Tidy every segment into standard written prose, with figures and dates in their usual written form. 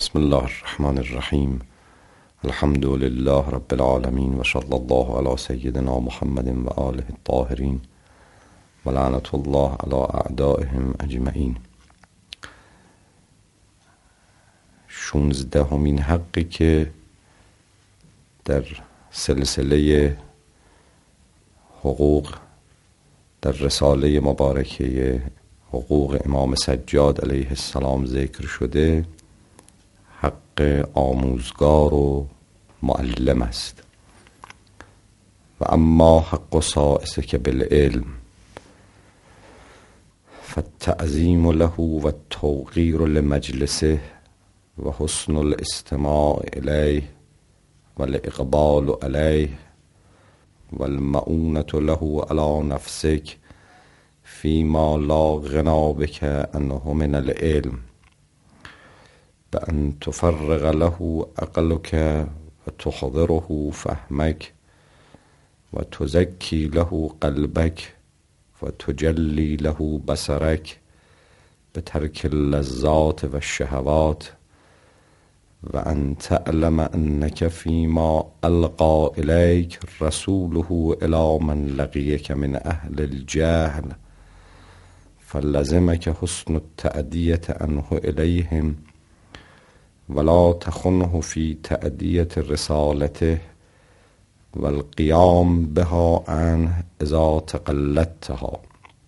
بسم الله الرحمن الرحیم. الحمد لله رب العالمین و صلی الله علی سیدنا محمد و آله الطاهرین و لعنت الله علی اعدائهم اجمعین. 16مین حقی که در سلسله حقوق در رساله مبارکه حقوق امام سجاد علیه السلام ذکر شده، حق آموزگار و معلم است. و اما حق سائسک بالعلم فالتعظیم له و التوقیر لمجلسه و حسن الاستماع الیه و الاقبال علیه و المعونة له علی نفسک فیما لا غنا بک عنه من العلم بأن تفرغ له عقلك و تحضره فهمك و تزکی له قلبك و تجلی له بصرك بترک اللذات و الشهوات و ان تعلم انك فيما القى اليك رسوله الى من لقيك من اهل الجهل فلزمك حسن التأدية عنه اليهم ولا تخنه في تأدية رسالته والقيام بها عنه اذا تقلدتها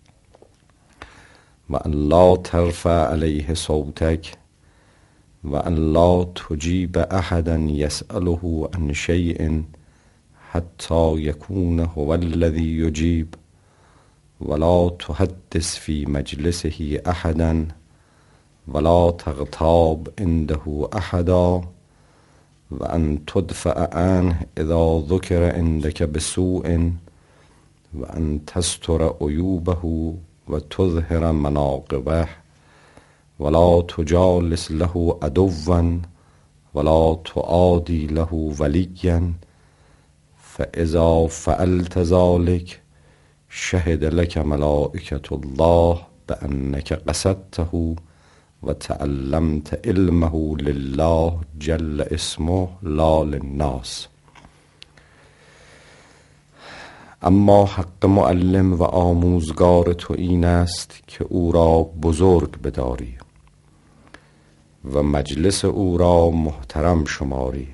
وأن لا ترفع عليه صوتك وأن لا تجيب أحدا يسأله عن شيء حتى يكون هو الذي يجيب ولا تحدث في مجلسه أحدا ولا تغتاب عنده أحدا وأن تدفع عنه إذا ذكر عندك بسوء وأن تستر عيوبه وتظهر مناقبه ولا تجالس له عدوا ولا تعادي له وليا فإذا فعلت ذلك شهد لك ملائكة الله بأنك قصدته وتعلمت علمه لله جل اسمه لا للناس. اما حق معلم و آموزگار تو این است که او را بزرگ بداری و مجلس او را محترم شماری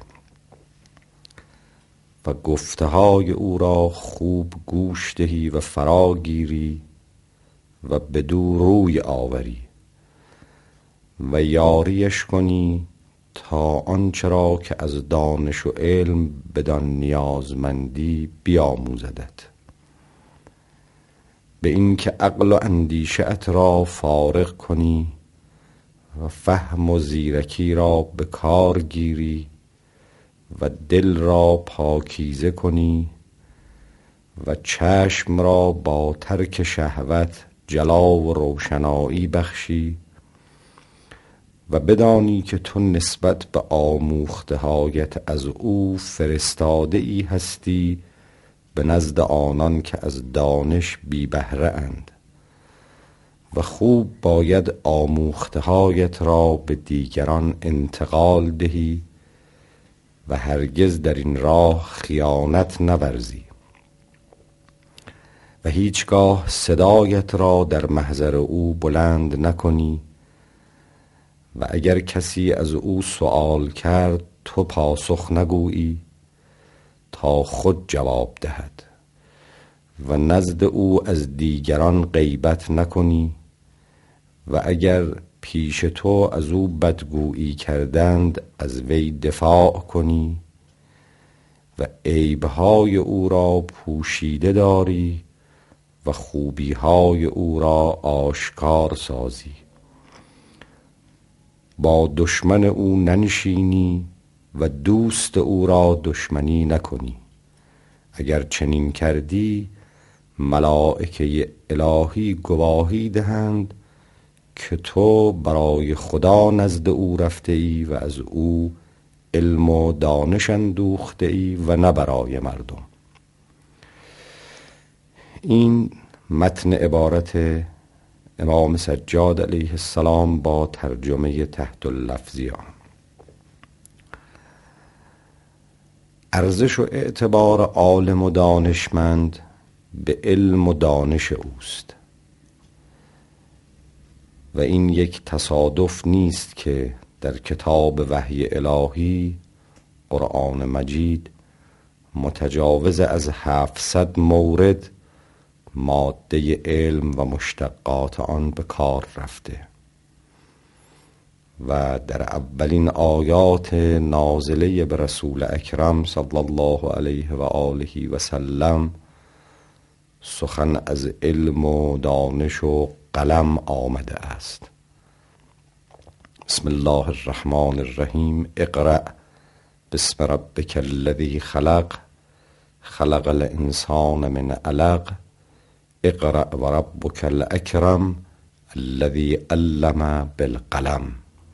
و گفته های او را خوب گوش دهی و فرا گیری و بدو روی آوری و یاریش کنی تا آنچه را که از دانش و علم بدان نیازمندی بیاموزدت، به این که عقل و اندیشه‌ات را فارغ کنی و فهم و زیرکی را به کار گیری و دل را پاکیزه کنی و چشم را با ترک شهوت جلا و روشنایی بخشی و بدانی که تو نسبت به آموخته هایت از او فرستاده ای هستی به نزد آنان که از دانش بی بهره اند و خوب باید آموخته هایت را به دیگران انتقال دهی و هرگز در این راه خیانت نورزی و هیچگاه صدایت را در محضر او بلند نکنی و اگر کسی از او سؤال کرد تو پاسخ نگویی تا خود جواب دهد و نزد او از دیگران غیبت نکنی و اگر پیش تو از او بدگویی کردند از وی دفاع کنی و عیبهای او را پوشیده داری و خوبیهای او را آشکار سازی. با دشمن او ننشینی و دوست او را دشمنی نکنی. اگر چنین کردی ملائکه الهی گواهی دهند که تو برای خدا نزد او رفته ای و از او علم و دانش اندوخته ای و نه برای مردم. این متن عبارت امام سجاد علیه السلام با ترجمه تحت اللفظی آن. ارزش و اعتبار عالم و دانشمند به علم و دانش اوست و این یک تصادف نیست که در کتاب وحی الهی قرآن مجید متجاوز از 700 مورد ماده علم و مشتقات آن به کار رفته و در اولین آیات نازله به رسول اکرم صلی الله علیه و آله و سلم سخن از علم و دانش و قلم آمده است. بسم الله الرحمن الرحیم. اقرأ بسم ربک الذی خلق خلق الانسان من علق اقرأ و ربک الاکرم الذی علم بالقلم.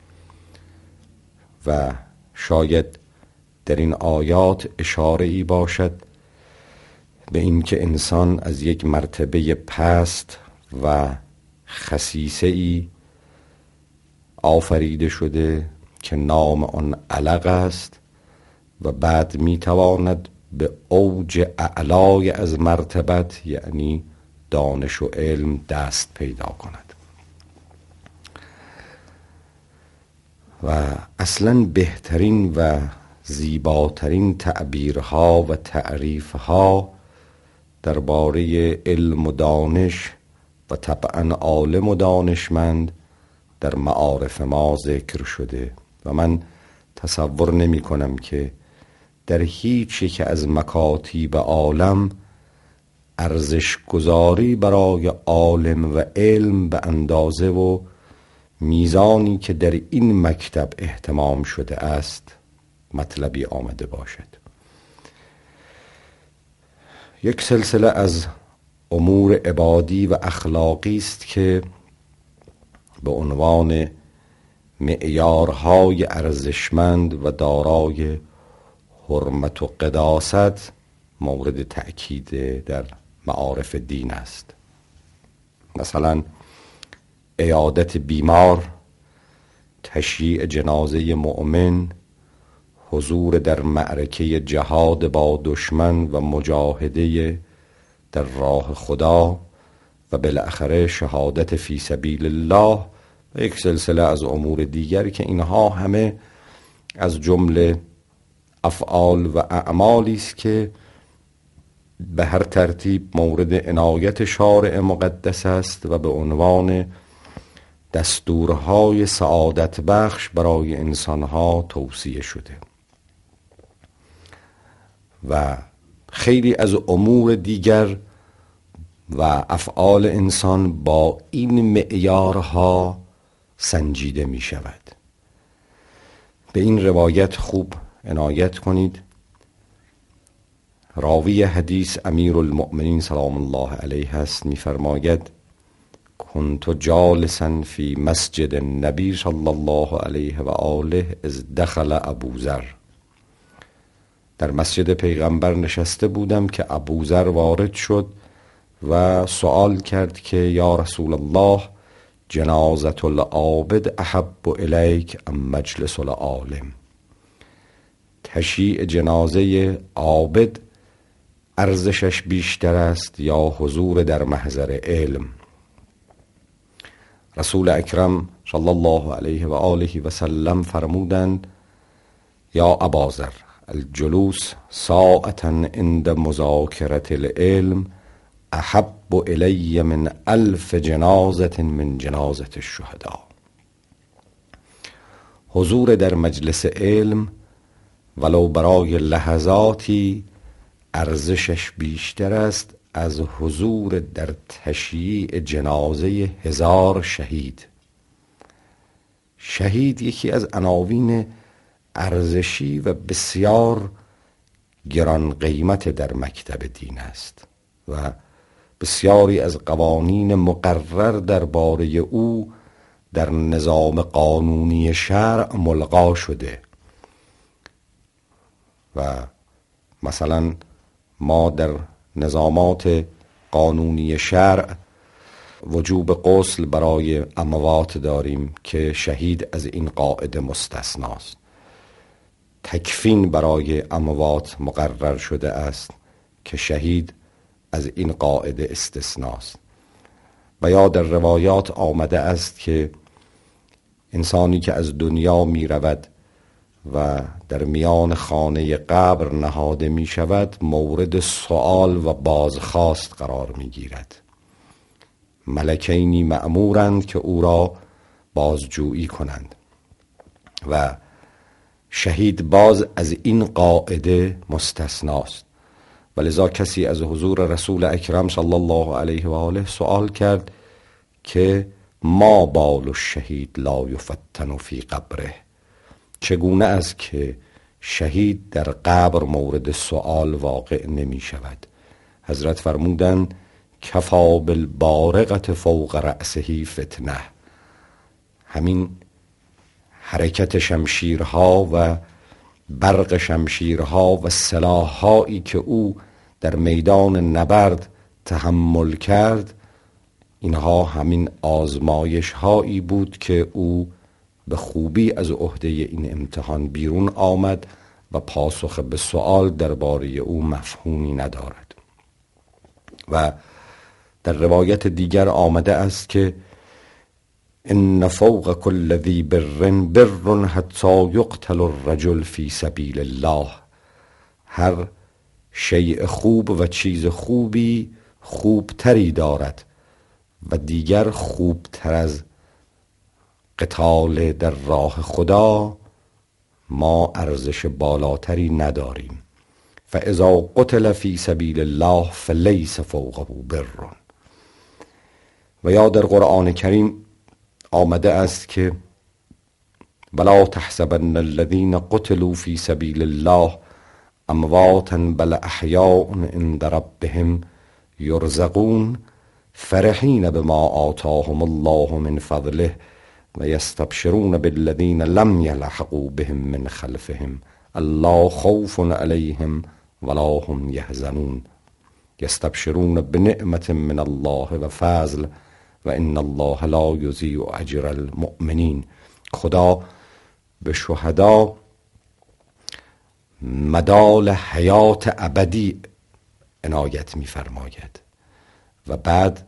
و شاید در این آیات اشاره ای باشد به این که انسان از یک مرتبه پست و خسیسه ای آفریده شده که نام آن علق است و بعد میتواند به اوج اعلای از مرتبت یعنی دانش و علم دست پیدا کند. و اصلا بهترین و زیباترین تعبیرها و تعریفها درباره علم و دانش و طبعا عالم و دانشمند در معارف ما ذکر شده و من تصور نمی کنم که در هیچ یک از مکاتیب عالم ارزش گذاری برای عالم و علم به اندازه و میزانی که در این مکتب اهتمام شده است مطلبی آمده باشد. یک سلسله از امور عبادی و اخلاقی است که به عنوان معیارهای ارزشمند و دارای حرمت و قداست مورد تأکید در معارف دین است. مثلا عیادت بیمار، تشییع جنازه مؤمن، حضور در معرکه جهاد با دشمن و مجاهده در راه خدا و بالاخره شهادت فی سبیل الله و یک سلسله از امور دیگر که اینها همه از جمله افعال و اعمالی است که به هر ترتیب مورد عنایت شارع مقدس است و به عنوان دستورهای سعادت بخش برای انسانها توصیه شده و خیلی از امور دیگر و افعال انسان با این معیارها سنجیده می شود. به این روایت خوب عنایت کنید. راوی حدیث امیرالمؤمنین سلام الله علیه است، می فرماید کنت جالسا فی مسجد النبی صلی الله علیه و آله اذ دخل ابوذر. در مسجد پیغمبر نشسته بودم که ابوذر وارد شد و سوال کرد که یا رسول الله جنازة العابد احب الیک ام مجلس العالم. تشییع جنازه عابد ارزشش بیشتر است یا حضور در محضر علم؟ رسول اکرم صلی الله علیه و آله و سلم فرمودند یا اباذر الجلوس ساعة عند مذاکرة العلم احب الی من 1000 جنازة من جنازة الشهداء. حضور در مجلس علم ولو برای لحظاتی ارزشش بیشتر است از حضور در تشییع جنازه 1000 شهید. شهید یکی از عناوین ارزشی و بسیار گران قیمت در مکتب دین است و بسیاری از قوانین مقرر درباره او در نظام قانونی شرع ملغا شده و مثلا ما در نظامات قانونی شرع وجوب غسل برای اموات داریم که شهید از این قاعده مستثناست. تکفین برای اموات مقرر شده است که شهید از این قاعده استثناست. و یا در روایات آمده است که انسانی که از دنیا می رود و در میان خانه قبر نهاده می شود مورد سؤال و بازخواست قرار می گیرد. ملکینی مأمورند که او را بازجویی کنند و شهید باز از این قاعده مستثناست. ولذا کسی از حضور رسول اکرم صلی الله علیه و آله سوال کرد که ما بال الشهید لا یفتن فی قبره، چگونه است که شهید در قبر مورد سؤال واقع نمی شود؟ حضرت فرمودند کفا بالبارقة فوق رأسه فتنه. همین حرکت شمشیرها و برق شمشیرها و سلاح‌هایی که او در میدان نبرد تحمل کرد، اینها همین آزمایش هایی بود که او به خوبی از عهده این امتحان بیرون آمد و پاسخ به سؤال درباره او مفهومی ندارد. و در روایت دیگر آمده است که ان فوق كل ذی بر حتی یقتل الرجل فی سبیل الله. هر شیء خوب و چیز خوبی خوبتری دارد و دیگر خوبتر از قتال در راه خدا ما ارزش بالاتری نداریم. فاذا قتل فی سبیل الله فلیس فوقه بر. و یا در قرآن کریم آمده است که ولا تحسبن الذين قتلوا في سبيل الله امواتا بل احیاء عند ربهم یرزقون فرحین بما آتاهم الله من فضله و یستبشرون بالذین لم یلحقوا بهم من خلفهم الا خوف علیهم ولا هم یحزنون یستبشرون بنعمة من الله و فضل و ان الله لا یضیع اجر المؤمنین. خدا به شهدا مدال حیات ابدی عنایت می‌فرماید و بعد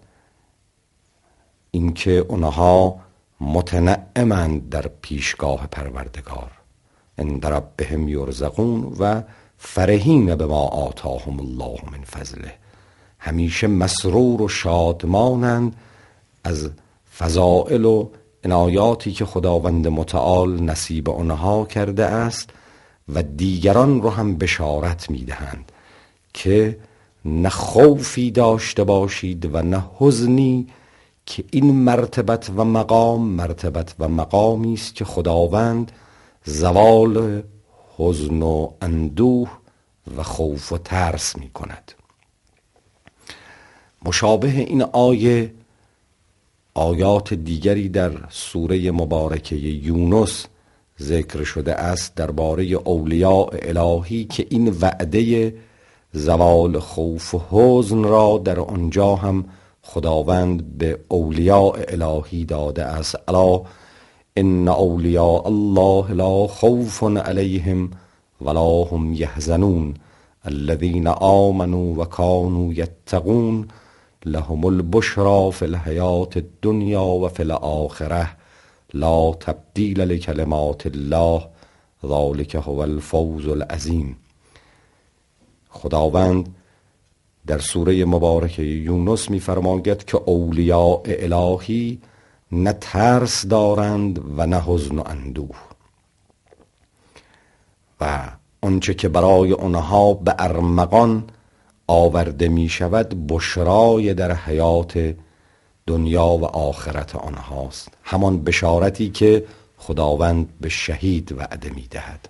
اینکه اونها متنعمند در پیشگاه پروردگار عند ربهم یرزقون و فرحین بما آتاهم الله من فضله، همیشه مسرور و شادمانند از فضائل و عنایاتی که خداوند متعال نصیب آنها کرده است و دیگران رو هم بشارت میدهند که نه خوفی داشته باشید و نه حزنی، که این مرتبت و مقامی است که خداوند زوال حزن و اندوه و خوف و ترس می کند. مشابه این آیات دیگری در سوره مبارکه یونس ذکر شده است درباره اولیاء الهی که این وعده زوال خوف و حزن را در آنجا هم خداوند به اولیاء الهی داده است. الا ان اولیاء الله لا خوف علیهم ولا هم یحزنون الذین آمنوا و کانوا یتقون لهم البشرى فی الحیاة الدنیا و فی الآخرة لا تبدیل لکلمات الله ذلک هو الفوز العظیم. خداوند در سوره مبارکه یونس می‌فرماید که اولیاء الهی نه ترس دارند و نه حزن و اندوه و آنچه که برای آنها به ارمغان آورده می شود بشرای در حیات دنیا و آخرت آنهاست، همان بشارتی که خداوند به شهید وعده می دهد.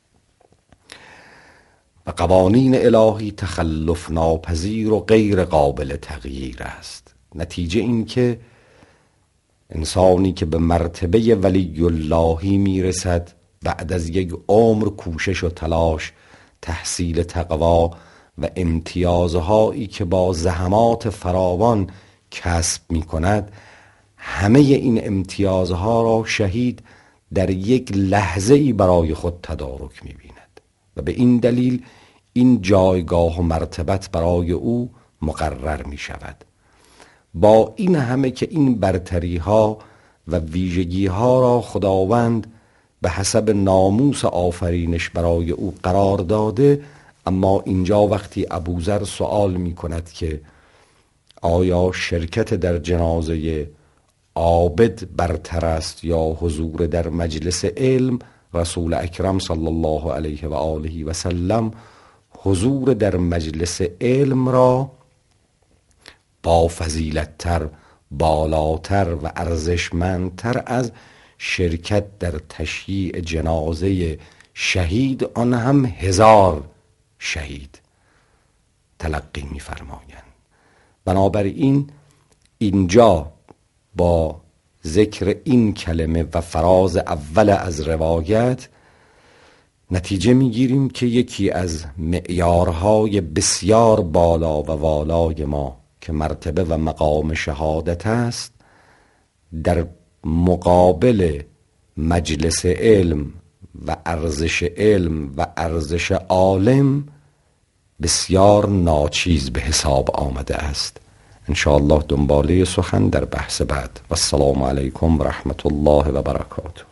و قوانین الهی تخلف ناپذیر و غیر قابل تغییر است. نتیجه این که انسانی که به مرتبه ولی اللهی می رسد بعد از یک عمر کوشش و تلاش، تحصیل تقوا و امتیازهایی که با زحمات فراوان کسب می کند، همه این امتیازها را شهید در یک لحظه ای برای خود تدارک می‌بیند و به این دلیل این جایگاه و مرتبت برای او مقرر می‌شود. با این همه که این برتری ها و ویژگی ها را خداوند به حسب ناموس آفرینش برای او قرار داده، اما اینجا وقتی ابوذر سوال می کند که آیا شرکت در جنازه عابد برتر است یا حضور در مجلس علم، رسول اکرم صلی الله علیه و آله و سلم حضور در مجلس علم را با فضیلت‌تر، بالاتر و ارزشمندتر از شرکت در تشییع جنازه شهید، آن هم 1000 شهید، تلقی می‌فرمایند. بنابراین اینجا با ذکر این کلمه و فراز اول از روایت نتیجه میگیریم که یکی از معیارهای بسیار بالا و والای ما که مرتبه و مقام شهادت است، در مقابل مجلس علم و ارزش علم و ارزش عالم بسیار ناچیز به حساب آمده است. انشاءالله دنباله سخن در بحث بعد. و السلام علیکم و رحمت الله و برکاته.